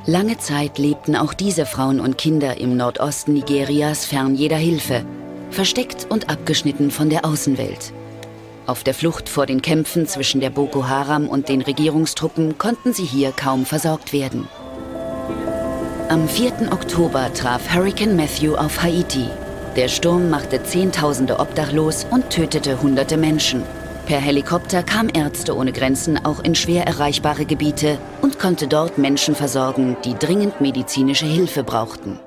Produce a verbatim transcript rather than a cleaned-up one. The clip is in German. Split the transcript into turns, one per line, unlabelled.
Lange Zeit lebten auch diese Frauen und Kinder im Nordosten Nigerias fern jeder Hilfe, versteckt und abgeschnitten von der Außenwelt. Auf der Flucht vor den Kämpfen zwischen der Boko Haram und den Regierungstruppen konnten sie hier kaum versorgt werden. Am vierten Oktober traf Hurrikan Matthew auf Haiti. Der Sturm machte Zehntausende obdachlos und tötete hunderte Menschen. Per Helikopter kam Ärzte ohne Grenzen auch in schwer erreichbare Gebiete und konnte dort Menschen versorgen, die dringend medizinische Hilfe brauchten.